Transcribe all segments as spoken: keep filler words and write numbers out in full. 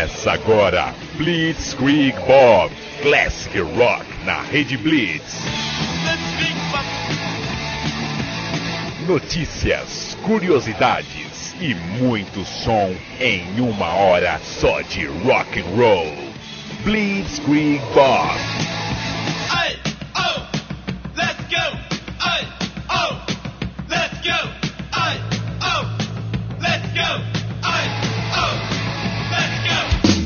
Começa agora Blitzkrieg Bob, Classic Rock na Rede Blitz. Notícias, curiosidades e muito som em uma hora só de rock and roll. Blitzkrieg Bob. Hey, oh, let's go. Hey, oh, let's go. Hey, oh, let's go. Hey, oh, let's go.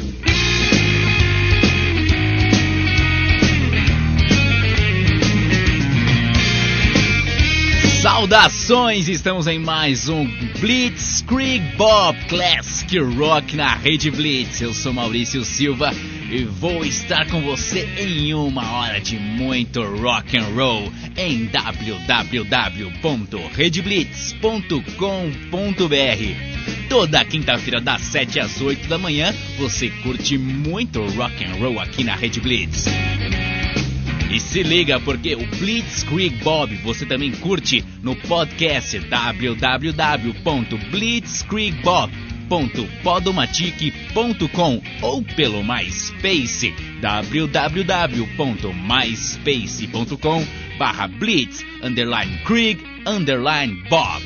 Saudações, estamos em mais um Blitzkrieg Bob Classic Rock na Rede Blitz. Eu sou Maurício Silva e vou estar com você em uma hora de muito rock and roll em w w w ponto rede blitz ponto com ponto b r. Toda quinta-feira das sete às oito da manhã você curte muito rock and roll aqui na Rede Blitz. E se liga, porque o Blitzkrieg Bob você também curte no podcast w w w ponto blitzkrieg bob ponto podomatic ponto com ou pelo MySpace w w w ponto myspace ponto com barra blitz underline krieg underline bob.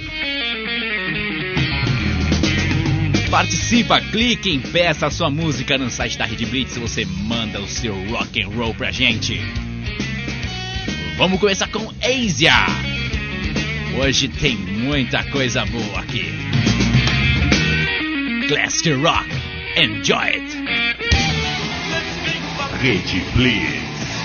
Participa, clique em peça a sua música no site da Rede Blitz, você manda o seu rock and roll pra gente. Vamos começar com Asia. Hoje tem muita coisa boa aqui. Classic Rock, enjoy it. Rede Blitz.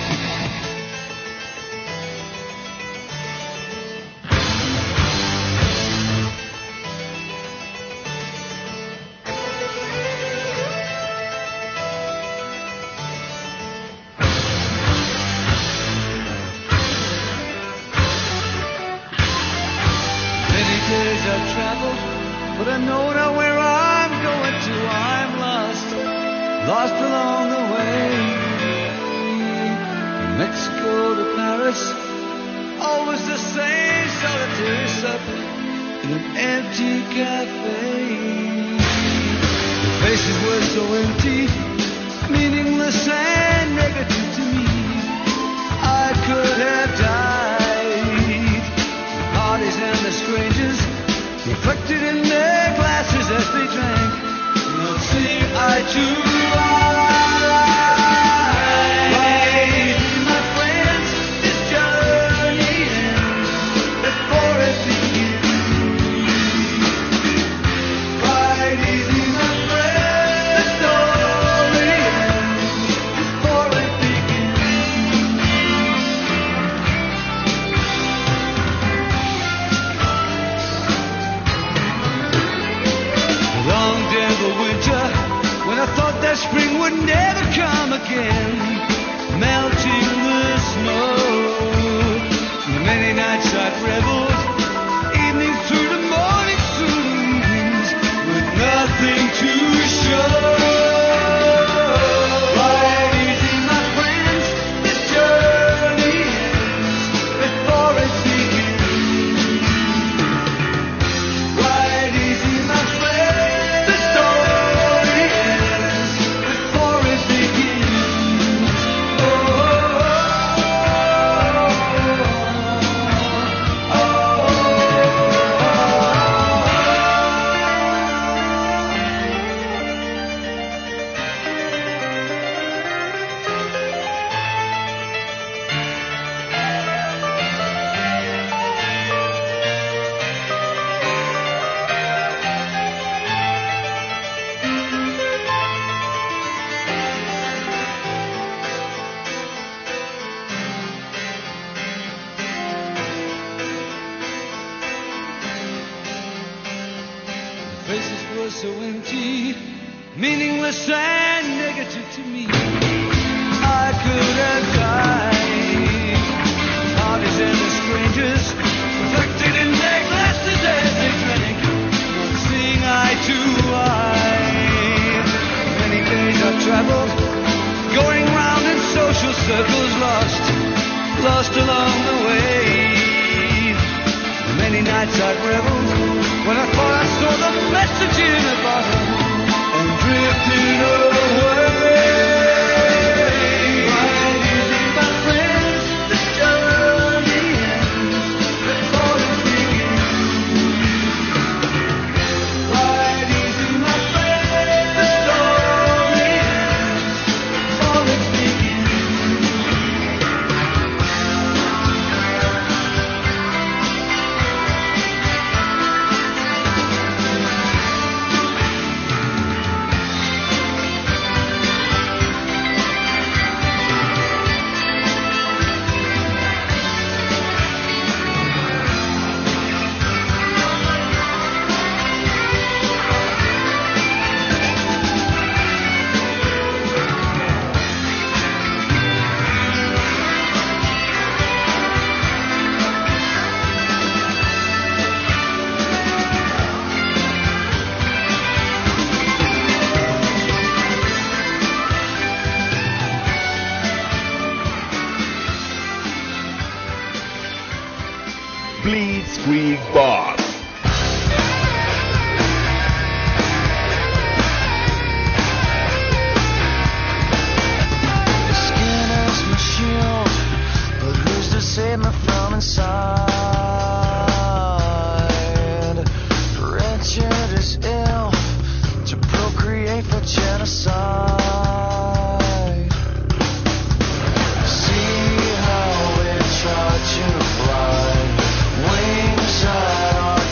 But I know now where I'm going to. I'm lost, lost along the way. From Mexico to Paris, always the same solitary supper in an empty cafe. The faces were so empty, meaningless and negative to me. I could have died. The parties and the strangers reflected in their glasses as they drank. Not seeing eye to eye. My friends, this journey ends before it begins. Ride easy, my friend. The story ends before it begins. Long day of winter, when I thought that spring would never come again, melting the snow. The many nights I'd reveled, evening through the morning tunes, with nothing to show. Ride easy, my friends, this journey ends before it begins. Ride easy, my friends, the story ends before it begins. Oh, oh, oh, The faces were so empty, meaningless and negative to me. I could have died. Parties and the strangers reflected in their glasses as they drank, not seeing eye to eye. Many days I've traveled, going round in social circles, lost, lost along the way. Many nights I've reveled, when I thought I saw the message in a bottle, and drifting away. Ride easy, my friend, the journey ends before it begins. Ride easy, my friend, the story ends before it begins. Blitzkrieg Bop. Skin is my shield, but who's to save me from inside? Wretched is ill to procreate for genocide. See how we try to fly, wings out on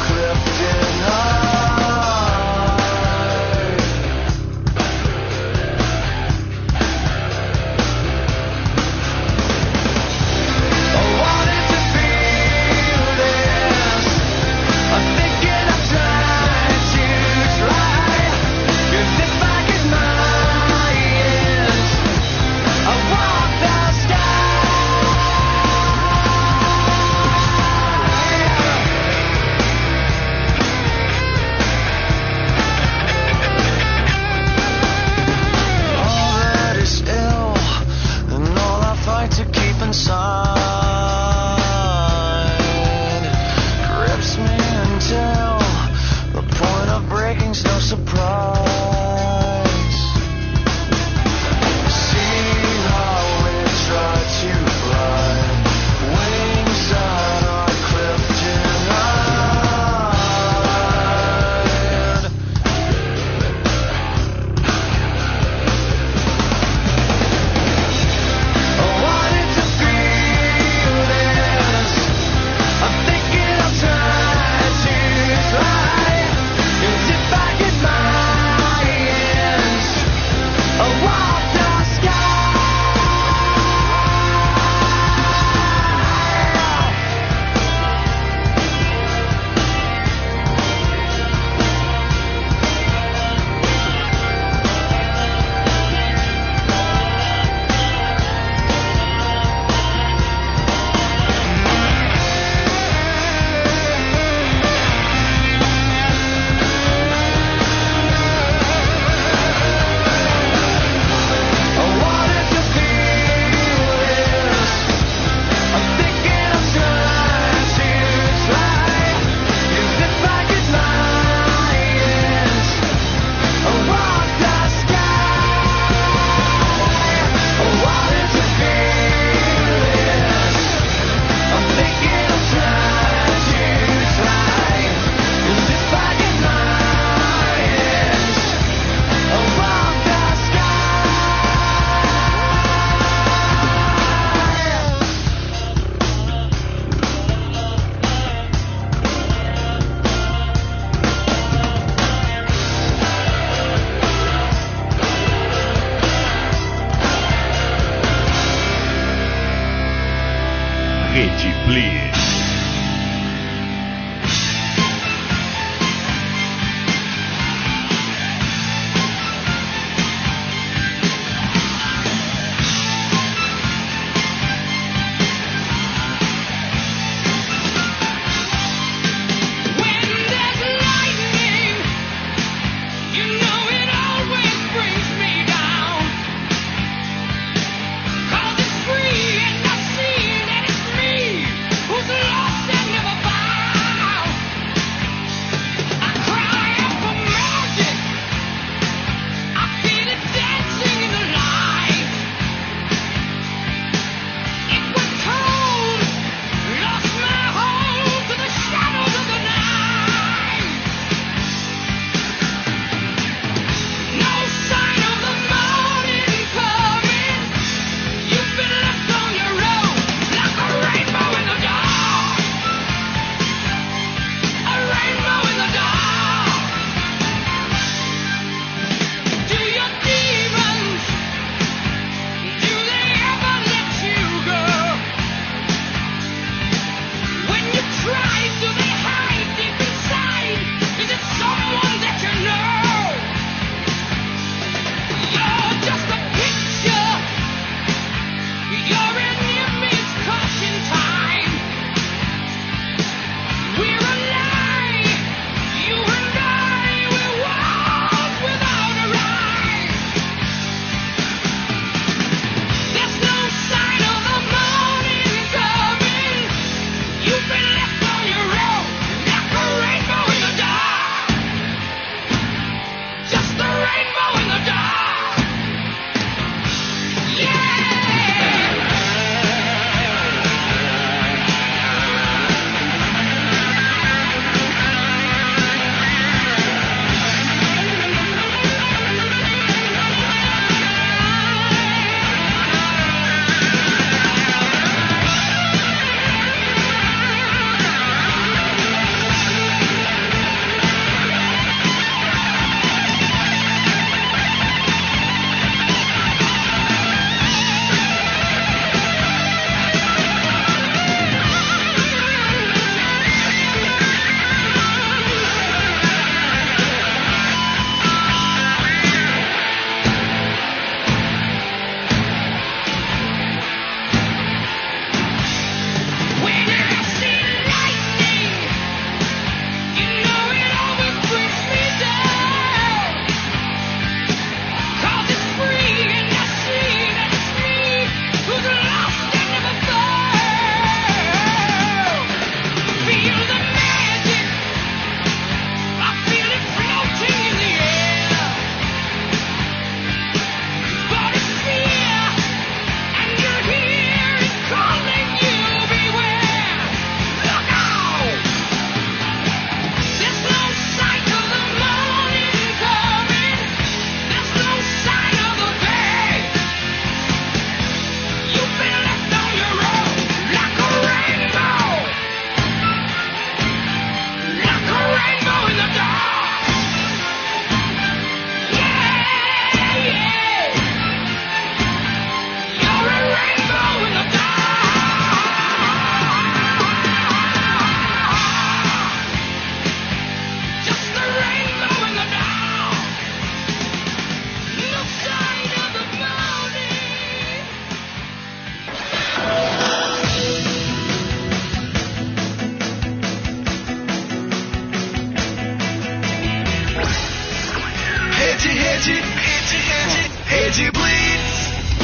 Rede, rede, rede, rede Blitz.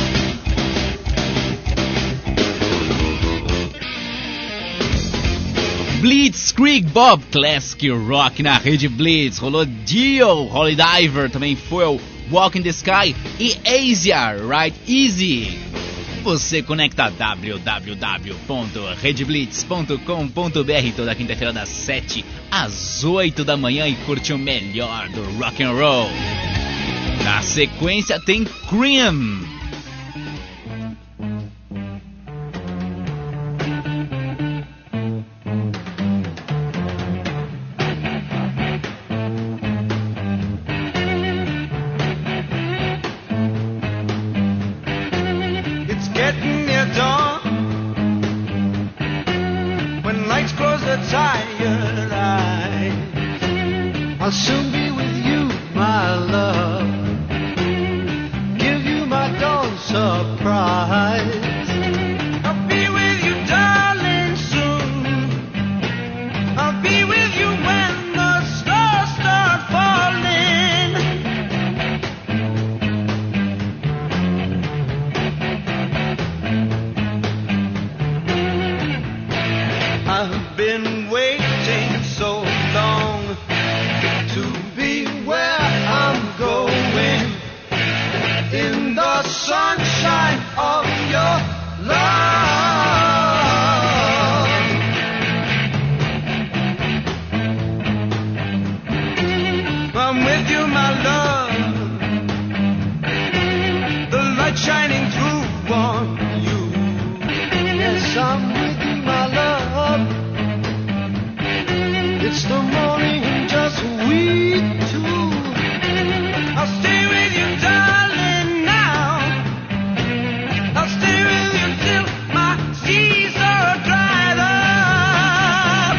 Blitzkrieg Bob, Classic Rock na Rede Blitz. Rolou Dio, Holy Diver, também foi o Walk in the Sky e Asia, Right Easy. Você conecta w w w ponto rede blitz ponto com ponto b r toda quinta-feira das sete às oito da manhã e curte o melhor do rock and roll. Na sequência tem Cream. I'll soon be with you, my love. Give you my dawn surprise. I'll be with you, darling, soon. I'll be with you when the stars start falling. I've been waiting so long to be where I'm going, in the sunshine of your love. I'm with you, my love, the light shining through on you. Yes, I'm with you, my love. It's the morning and just we two. I'll stay with you, darling, now. I'll stay with you till my seas are dried up.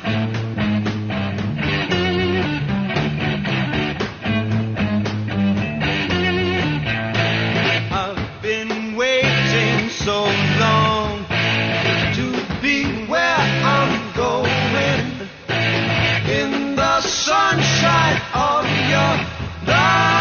I've been waiting so long to be where I'm going, in the sunshine of your love.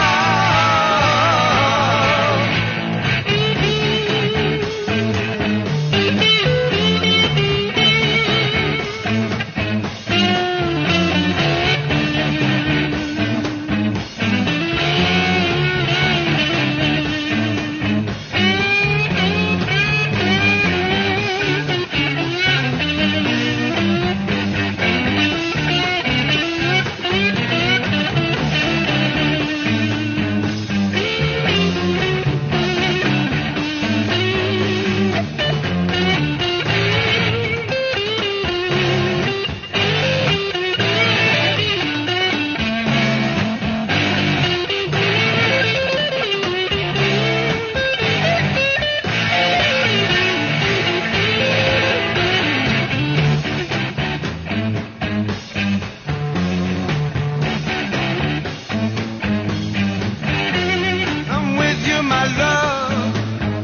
I'm with you, my love,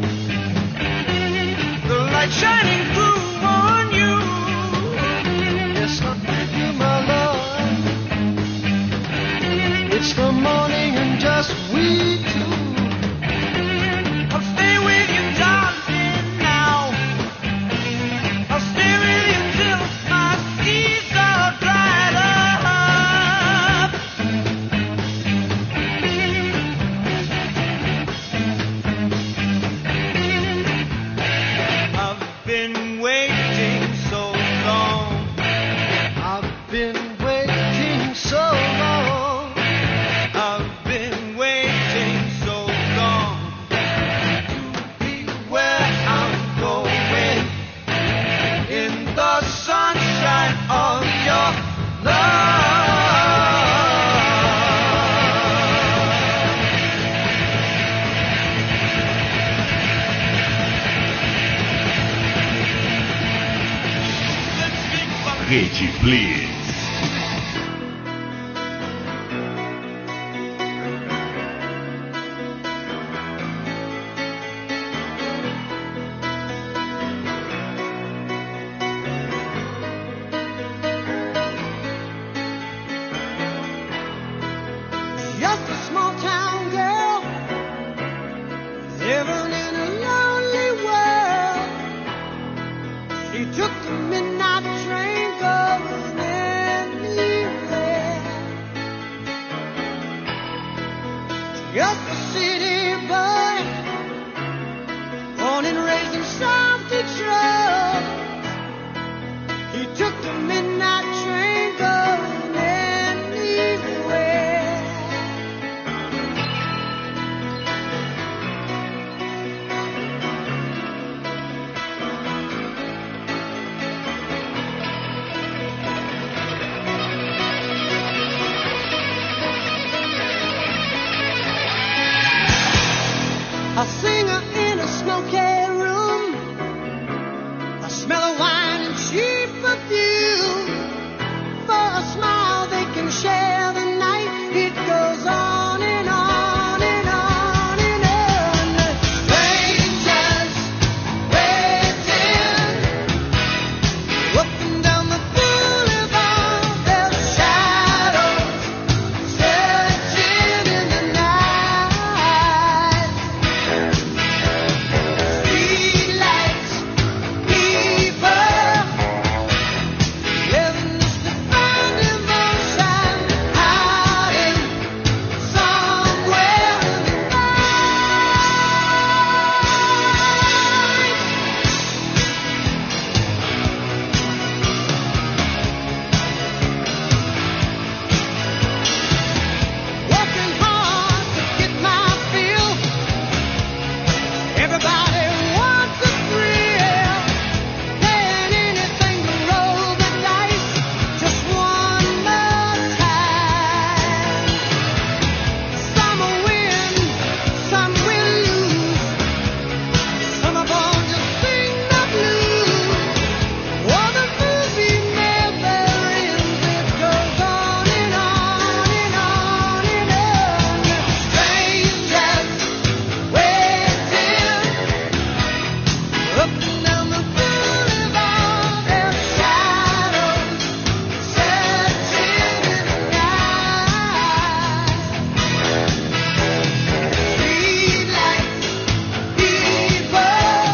the light shining through on you. Yes, I'm with you, my love. It's the morning and just we two. I'll stay with you, darling, now. I'll stay with you till my seas are dried up. I've been waiting so long. I've been waiting so long. I've been waiting so long to be where I'm going, in the sunshine of your love. Rede Blitz. Just a small town Just a city boy, born and raised in South Detroit. He took the midnight train going anywhere. A singer in a smoky room, a smell of wine and cheap perfume. For a smile they can share the night. It goes on and on and on and on. Strangers waiting up and down the boulevard. Their shadows searching in the night. Streetlights, people living just to find devotion, hiding somewhere in the working hard to get my fill. Everybody wants a thrill, paying anything to roll the dice just one more time. Some will win, some will lose. Some are born to sing the blues. Oh, the movie never ends. It goes on and on and on and on. Strangers waiting up and down the boulevard. Their shadows searching in the night. Streetlights, people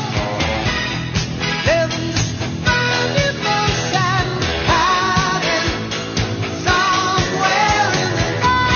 living just to find devotion, hiding somewhere in the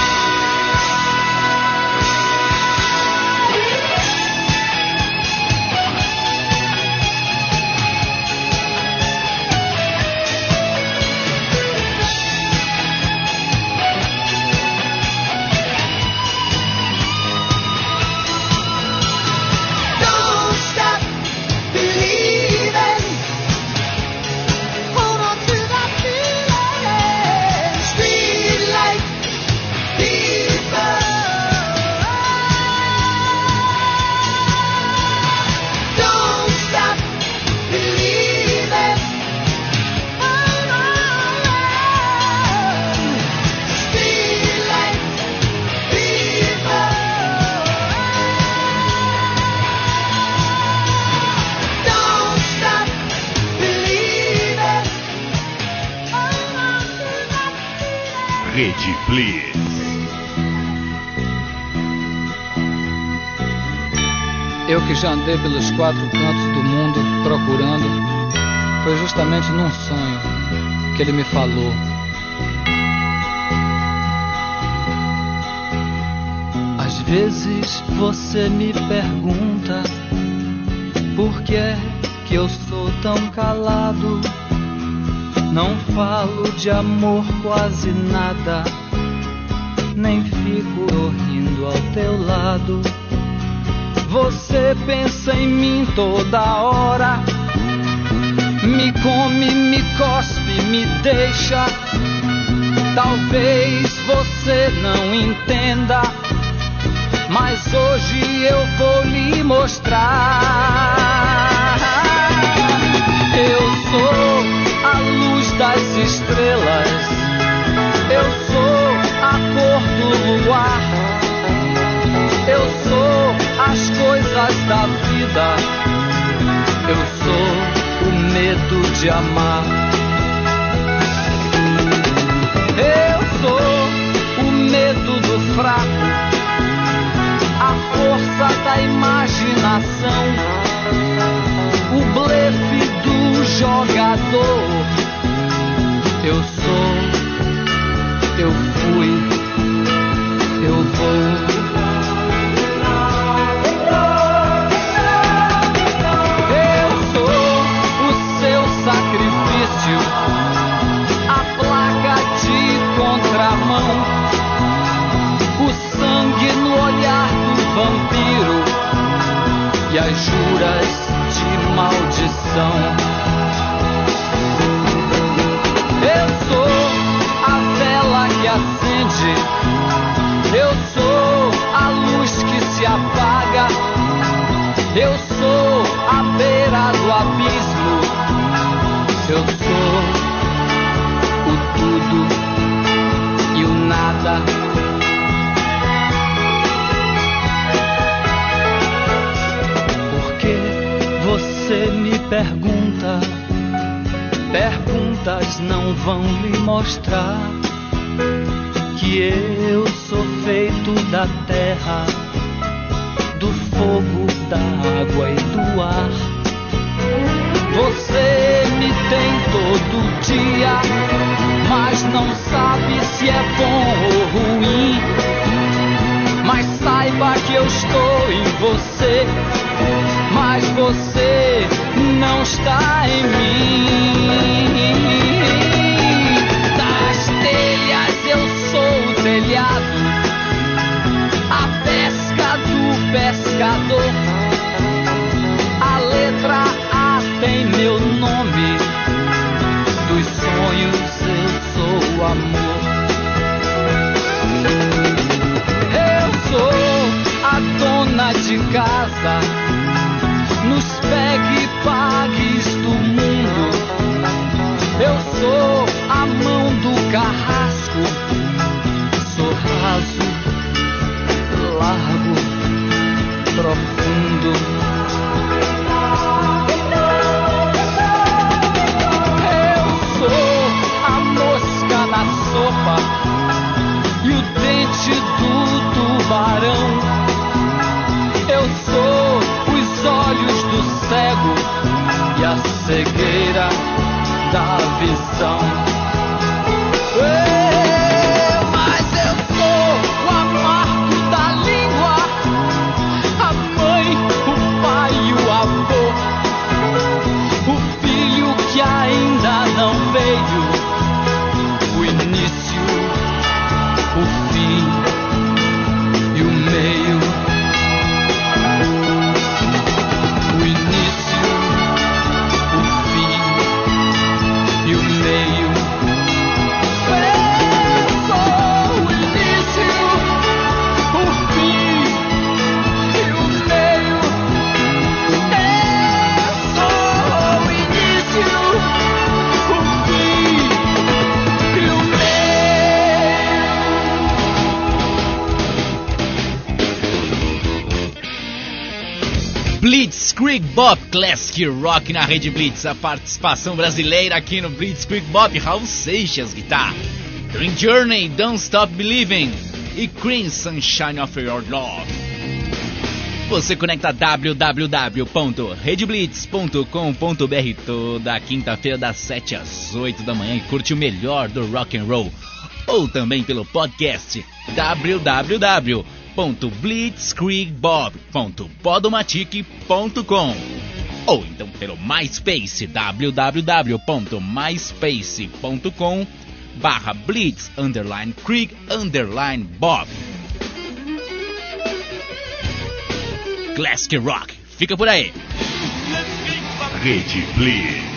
Don't stop believing. Hold on to that feeling. Streetlight people. Don't stop believing. Hold on. Streetlight people. Don't stop believing. Hold on to that feeling. Rede Blitz. Eu que já andei pelos quatro cantos do mundo procurando, foi justamente num sonho que ele me falou. Às vezes você me pergunta por que é que eu sou tão calado. Não falo de amor quase nada, nem fico sorrindo ao teu lado. Você pensa em mim toda hora, me come, me cospe, me deixa. Talvez você não entenda, mas hoje eu vou lhe mostrar. Eu sou a luz das estrelas, eu sou a cor do luar, eu sou as coisas da vida, eu sou o medo de amar. Eu sou o medo do fraco, a força da imaginação, o blefe do jogador. Eu sou, eu fui, eu vou. conjuras de maldição. Eu sou a vela que acende, eu sou a luz que se apaga, eu sou a beira do abismo, eu sou o tudo e o nada. Porque você me pergunta, perguntas não vão lhe mostrar que eu sou feito da terra, do fogo, da água e do ar. Você me tem todo dia, mas não sabe se é bom ou ruim. Mas saiba que eu estou em você, mas você não está em mim. Das telhas eu sou o telhado, a pesca do pescador. A letra A tem meu nome, dos sonhos eu sou o amor. Eu sou a dona de casa, nos pegue e pagues do mundo. Eu sou a mão do carrasco, sou raso, largo, profundo. Eu sou a mosca na sopa e o dente do tubarão. Eu sou os olhos do cego e a cegueira da visão. Ei, mas eu sou o amargo da língua, a mãe, o pai e o avô, o filho que ainda não veio, o início, o fim e o meio. O início, o fim e o meio. Eu sou o início, o fim e o meio. Eu sou o início, o fim e o meio. Blitzkrieg Bop, Classic Rock na Rede Blitz. A participação brasileira aqui no Blitzkrieg Bop, Raul Seixas, guitarra. Dream Journey, Don't Stop Believing e Cream, Sunshine of Your Love. Você conecta w w w ponto rede blitz ponto com ponto b r toda quinta-feira das sete às oito da manhã e curte o melhor do rock and roll. Ou também pelo podcast w w w ponto blitzkrieg bob ponto podomatic ponto com ou então pelo MySpace w w w ponto myspace ponto com barra blitz underline krieg underline bob. Classic Rock, fica por aí. Rede Blitz.